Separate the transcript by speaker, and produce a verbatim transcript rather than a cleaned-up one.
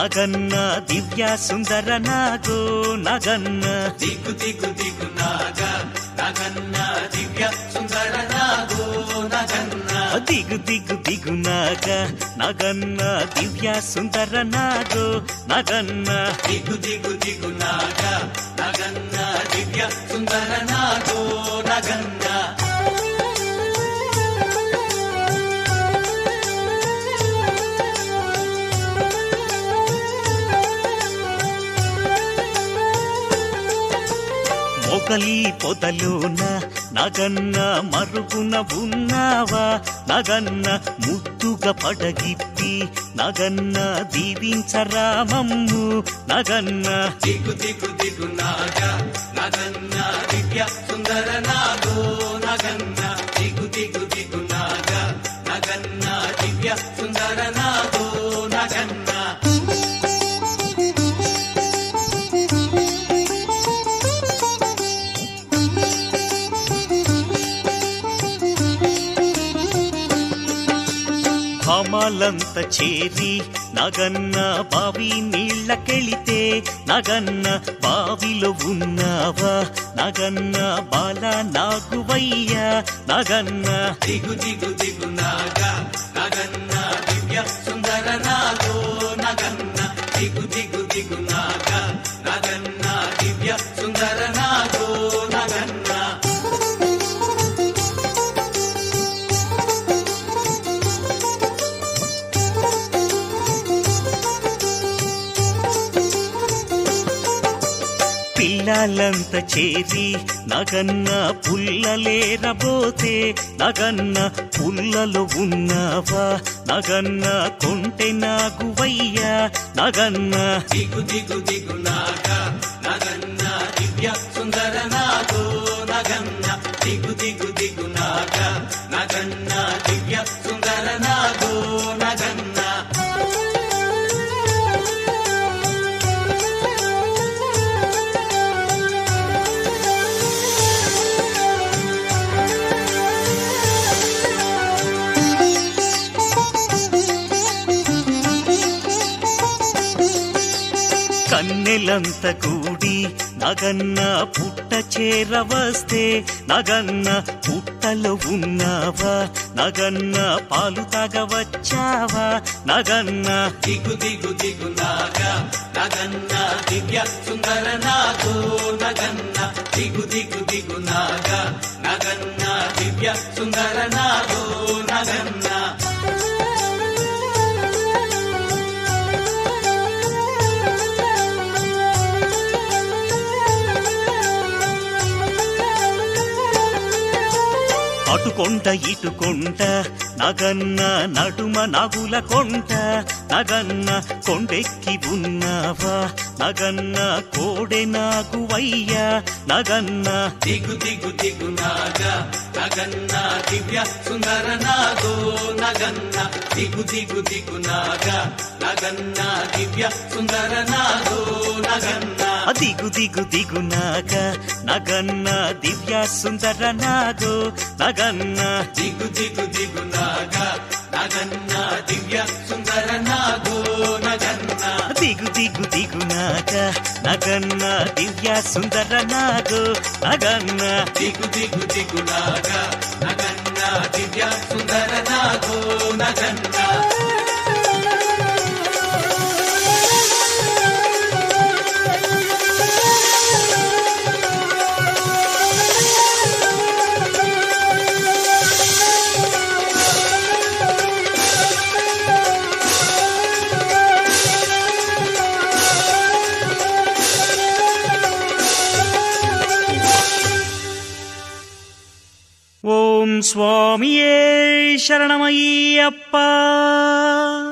Speaker 1: నగన్న దివ్య సుందర నాగో నగన్న
Speaker 2: దిగు దిగు దిగు నాగ నగన్న దివ్య సుందర నాగో నగన్న
Speaker 1: దిగు దిగు దిగు నాగ నగన్న దివ్య సుందర నాగో నగన్న
Speaker 2: దిగు దిగు దిగు నాగ నగన్న దివ్య సుందర నాగో నగన్న
Speaker 1: మొగలి పొదలోన నగన్న మరుగున ఉన్నావా నగన్న ముద్దుగా పడగిప్పి నగన్న దీవించరామమ్ము నగన్న
Speaker 2: దిగు దిగు దిగు నాగ నగన్న దివ్య సుందర నాగో నగన్న దిగు దిగు దిగు నాగ నగన్న దివ్య సుందర నాగో నగన్న
Speaker 1: భామాలంత చేరి నగన్న బావి నీళ్ళకెళితే నగన్న బావిలో ఉన్నావా నగన్న బాల నాగువయ్యా నగన్న
Speaker 2: దిగు దిగు దిగు నాగ నగన్న దివ్య సుందర నాగో నగన్న దిగు దిగు దిగు నాగ నగన్న దివ్య సుందర నాగో నగన్న
Speaker 1: పిల్లలంత చేరి నగన్న పుల్లలేరబోతే నగన్న పుల్లలో ఉన్నావా నగన్న కొంటె నాగువయ్యా నగన్న
Speaker 2: దిగు దిగు దిగు నాగ నగన్న దివ్య సుందర నాగో నగన్న దిగు దిగు దిగు నాగ నగన్న దివ్య సుందర నాగో నగన్న
Speaker 1: కన్నెలంత కూడి నగన్న పుట్ట చేరవస్తే నగన్న పుట్టలో ఉన్నావా నగన్న పాలు తాగవచ్చావా నగన్న
Speaker 2: దిగు దిగు దిగు నాగ నగన్న దివ్య సుందర నాగో నగన్న దిగు దిగు దిగు నాగ నగన్న దివ్య సుందర నాగో నగన్న
Speaker 1: అటుకొంట ఇటుకొంట నగన్న నడుమ నగుల కొంట నగన్న కొండెక్కి ఉన్నావా నగన్న కోడె నాగువయ్యా నగన్న
Speaker 2: దిగు దిగు దిగు నాగ నగన్న దివ్య సుందర నాగో నగన్న దిగు దిగు దిగు నాగ నగన్న దివ్య సుందర నాగో నగన్న
Speaker 1: దిగు దిగు దిగు నాగ నగన్న దివ్య సుందర నాగో నగన్న
Speaker 2: దిగు దిగు దిగు నాగ నగన్న దివ్య సుందర నాగో నగన్న
Speaker 1: దిగు దిగు దిగు నాగ నగన్న దివ్య సుందర నాగో నగన్న
Speaker 2: దిగు దిగు దిగు నాగ నగన్న దివ్య సుందర నాగో నగన్న
Speaker 1: ఓం స్వామియే శరణమయ్యప్ప.